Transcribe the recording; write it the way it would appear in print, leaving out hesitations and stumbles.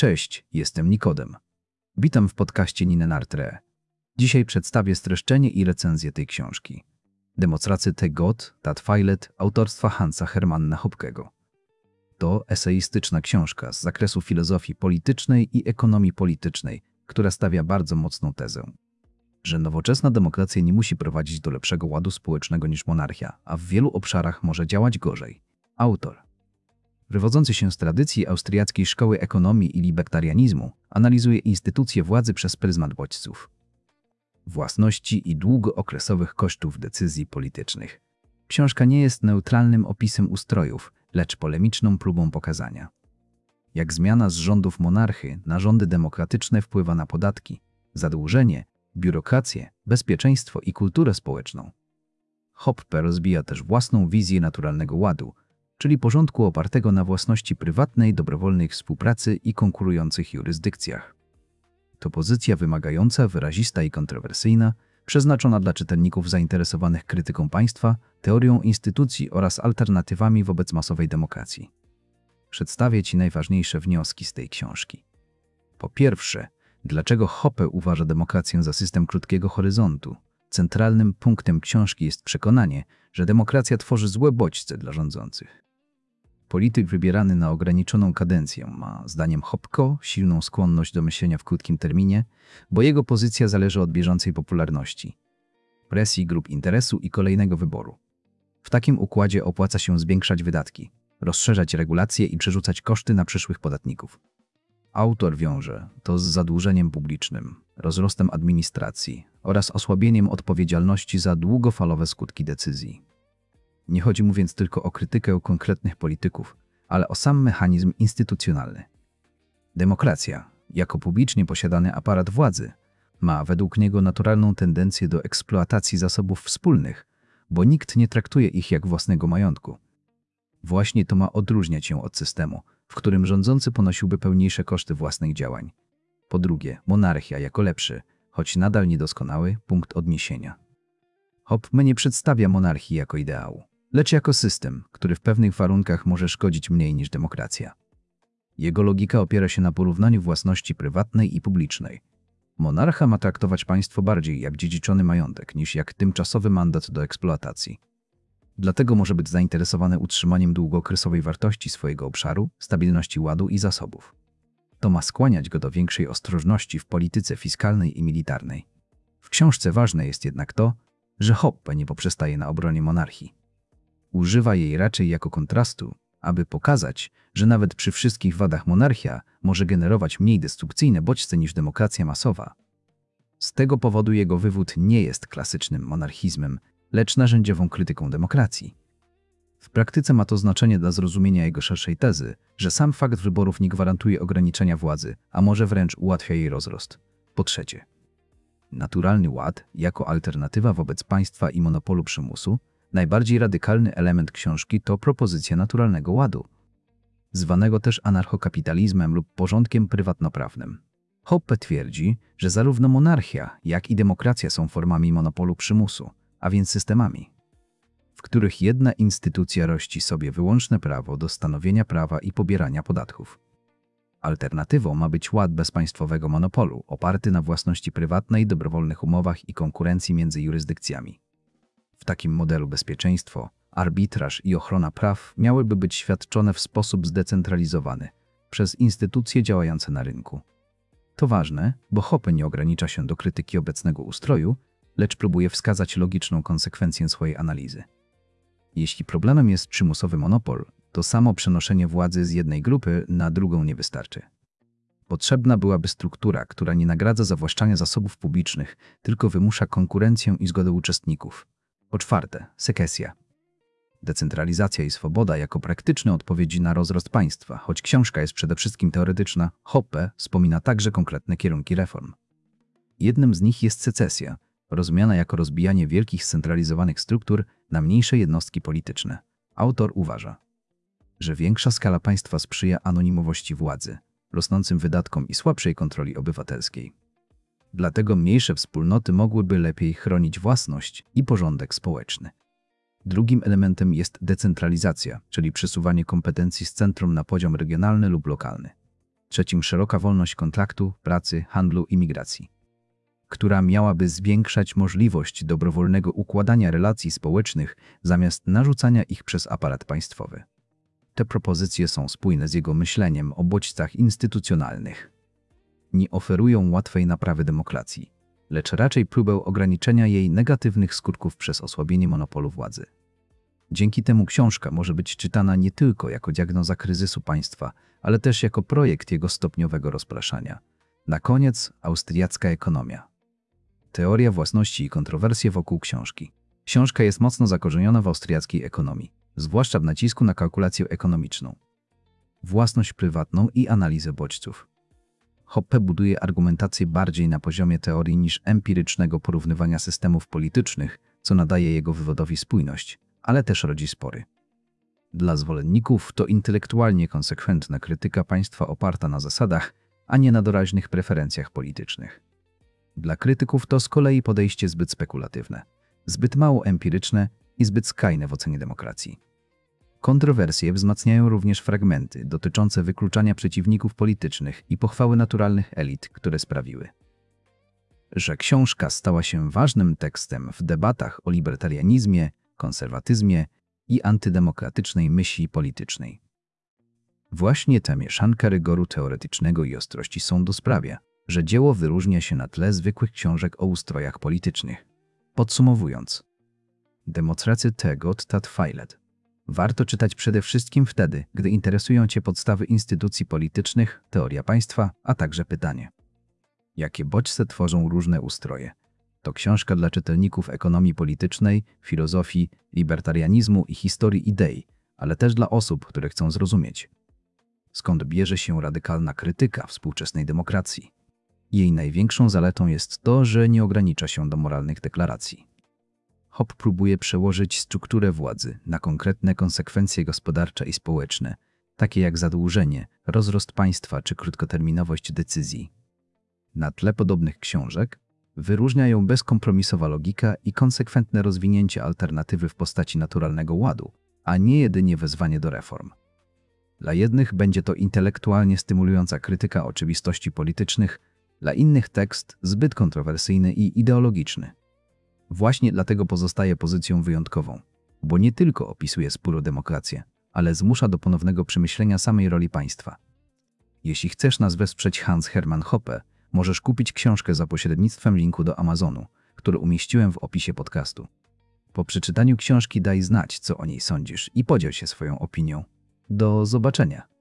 Cześć, jestem Nikodem. Witam w podcaście Ninenartre. Dzisiaj przedstawię streszczenie i recenzję tej książki. Demonstracje te Gott, dat Feilet autorstwa Hansa Hermanna Hoppego. To eseistyczna książka z zakresu filozofii politycznej i ekonomii politycznej, która stawia bardzo mocną tezę, że nowoczesna demokracja nie musi prowadzić do lepszego ładu społecznego niż monarchia, a w wielu obszarach może działać gorzej. Autor, wywodzący się z tradycji austriackiej szkoły ekonomii i libertarianizmu, analizuje instytucje władzy przez pryzmat bodźców własności i długookresowych kosztów decyzji politycznych. Książka nie jest neutralnym opisem ustrojów, lecz polemiczną próbą pokazania, jak zmiana z rządów monarchy na rządy demokratyczne wpływa na podatki, zadłużenie, biurokrację, bezpieczeństwo i kulturę społeczną. Hoppe rozbija też własną wizję naturalnego ładu, czyli porządku opartego na własności prywatnej, dobrowolnej współpracy i konkurujących jurysdykcjach. To pozycja wymagająca, wyrazista i kontrowersyjna, przeznaczona dla czytelników zainteresowanych krytyką państwa, teorią instytucji oraz alternatywami wobec masowej demokracji. Przedstawię Ci najważniejsze wnioski z tej książki. Po pierwsze, dlaczego Hoppe uważa demokrację za system krótkiego horyzontu? Centralnym punktem książki jest przekonanie, że demokracja tworzy złe bodźce dla rządzących. Polityk wybierany na ograniczoną kadencję ma, zdaniem Hoppego, silną skłonność do myślenia w krótkim terminie, bo jego pozycja zależy od bieżącej popularności, presji grup interesu i kolejnego wyboru. W takim układzie opłaca się zwiększać wydatki, rozszerzać regulacje i przerzucać koszty na przyszłych podatników. Autor wiąże to z zadłużeniem publicznym, rozrostem administracji oraz osłabieniem odpowiedzialności za długofalowe skutki decyzji. Nie chodzi mu więc tylko o krytykę konkretnych polityków, ale o sam mechanizm instytucjonalny. Demokracja, jako publicznie posiadany aparat władzy, ma według niego naturalną tendencję do eksploatacji zasobów wspólnych, bo nikt nie traktuje ich jak własnego majątku. Właśnie to ma odróżniać się od systemu, w którym rządzący ponosiłby pełniejsze koszty własnych działań. Po drugie, monarchia jako lepszy, choć nadal niedoskonały, punkt odniesienia. Hoppe nie przedstawia monarchii jako ideału, lecz jako system, który w pewnych warunkach może szkodzić mniej niż demokracja. Jego logika opiera się na porównaniu własności prywatnej i publicznej. Monarcha ma traktować państwo bardziej jak dziedziczony majątek niż jak tymczasowy mandat do eksploatacji. Dlatego może być zainteresowany utrzymaniem długookresowej wartości swojego obszaru, stabilności ładu i zasobów. To ma skłaniać go do większej ostrożności w polityce fiskalnej i militarnej. W książce ważne jest jednak to, że Hoppe nie poprzestaje na obronie monarchii. Używa jej raczej jako kontrastu, aby pokazać, że nawet przy wszystkich wadach monarchia może generować mniej destrukcyjne bodźce niż demokracja masowa. Z tego powodu jego wywód nie jest klasycznym monarchizmem, lecz narzędziową krytyką demokracji. W praktyce ma to znaczenie dla zrozumienia jego szerszej tezy, że sam fakt wyborów nie gwarantuje ograniczenia władzy, a może wręcz ułatwia jej rozrost. Po trzecie, naturalny ład jako alternatywa wobec państwa i monopolu przymusu. Najbardziej radykalny element książki to propozycja naturalnego ładu, zwanego też anarchokapitalizmem lub porządkiem prywatnoprawnym. Hoppe twierdzi, że zarówno monarchia, jak i demokracja są formami monopolu przymusu, a więc systemami, w których jedna instytucja rości sobie wyłączne prawo do stanowienia prawa i pobierania podatków. Alternatywą ma być ład bezpaństwowego monopolu, oparty na własności prywatnej, dobrowolnych umowach i konkurencji między jurysdykcjami. W takim modelu bezpieczeństwo, arbitraż i ochrona praw miałyby być świadczone w sposób zdecentralizowany przez instytucje działające na rynku. To ważne, bo Hoppe nie ogranicza się do krytyki obecnego ustroju, lecz próbuje wskazać logiczną konsekwencję swojej analizy. Jeśli problemem jest przymusowy monopol, to samo przenoszenie władzy z jednej grupy na drugą nie wystarczy. Potrzebna byłaby struktura, która nie nagradza zawłaszczania zasobów publicznych, tylko wymusza konkurencję i zgodę uczestników. Po czwarte, sekesja. Decentralizacja i swoboda jako praktyczne odpowiedzi na rozrost państwa, choć książka jest przede wszystkim teoretyczna, Hoppe wspomina także konkretne kierunki reform. Jednym z nich jest secesja, rozumiana jako rozbijanie wielkich scentralizowanych struktur na mniejsze jednostki polityczne. Autor uważa, że większa skala państwa sprzyja anonimowości władzy, rosnącym wydatkom i słabszej kontroli obywatelskiej. Dlatego mniejsze wspólnoty mogłyby lepiej chronić własność i porządek społeczny. Drugim elementem jest decentralizacja, czyli przesuwanie kompetencji z centrum na poziom regionalny lub lokalny. trzecim szeroka wolność kontraktu, pracy, handlu i migracji, która miałaby zwiększać możliwość dobrowolnego układania relacji społecznych zamiast narzucania ich przez aparat państwowy. Te propozycje są spójne z jego myśleniem o bodźcach instytucjonalnych. Nie oferują łatwej naprawy demokracji, lecz raczej próbę ograniczenia jej negatywnych skutków przez osłabienie monopolu władzy. Dzięki temu książka może być czytana nie tylko jako diagnoza kryzysu państwa, ale też jako projekt jego stopniowego rozpraszania. Na koniec austriacka ekonomia. Teoria własności i kontrowersje wokół książki. Książka jest mocno zakorzeniona w austriackiej ekonomii, zwłaszcza w nacisku na kalkulację ekonomiczną, własność prywatną i analizę bodźców. Hoppe buduje argumentację bardziej na poziomie teorii niż empirycznego porównywania systemów politycznych, co nadaje jego wywodowi spójność, ale też rodzi spory. Dla zwolenników to intelektualnie konsekwentna krytyka państwa oparta na zasadach, a nie na doraźnych preferencjach politycznych. Dla krytyków to z kolei podejście zbyt spekulatywne, zbyt mało empiryczne i zbyt skrajne w ocenie demokracji. Kontrowersje wzmacniają również fragmenty dotyczące wykluczania przeciwników politycznych i pochwały naturalnych elit, które sprawiły, że książka stała się ważnym tekstem w debatach o libertarianizmie, konserwatyzmie i antydemokratycznej myśli politycznej. Właśnie ta mieszanka rygoru teoretycznego i ostrości sądu sprawia, że dzieło wyróżnia się na tle zwykłych książek o ustrojach politycznych. Podsumowując, Demokracja Got Feilet warto czytać przede wszystkim wtedy, gdy interesują Cię podstawy instytucji politycznych, teoria państwa, a także pytanie, jakie bodźce tworzą różne ustroje. To książka dla czytelników ekonomii politycznej, filozofii, libertarianizmu i historii idei, ale też dla osób, które chcą zrozumieć, skąd bierze się radykalna krytyka współczesnej demokracji. Jej największą zaletą jest to, że nie ogranicza się do moralnych deklaracji. Hoppe próbuje przełożyć strukturę władzy na konkretne konsekwencje gospodarcze i społeczne, takie jak zadłużenie, rozrost państwa czy krótkoterminowość decyzji. Na tle podobnych książek wyróżnia ją bezkompromisowa logika i konsekwentne rozwinięcie alternatywy w postaci naturalnego ładu, a nie jedynie wezwanie do reform. Dla jednych będzie to intelektualnie stymulująca krytyka oczywistości politycznych, dla innych tekst zbyt kontrowersyjny i ideologiczny. Właśnie dlatego pozostaje pozycją wyjątkową, bo nie tylko opisuje spór o demokrację, ale zmusza do ponownego przemyślenia samej roli państwa. Jeśli chcesz nas wesprzeć Hans Hermann Hoppe, możesz kupić książkę za pośrednictwem linku do Amazonu, który umieściłem w opisie podcastu. Po przeczytaniu książki daj znać, co o niej sądzisz i podziel się swoją opinią. Do zobaczenia!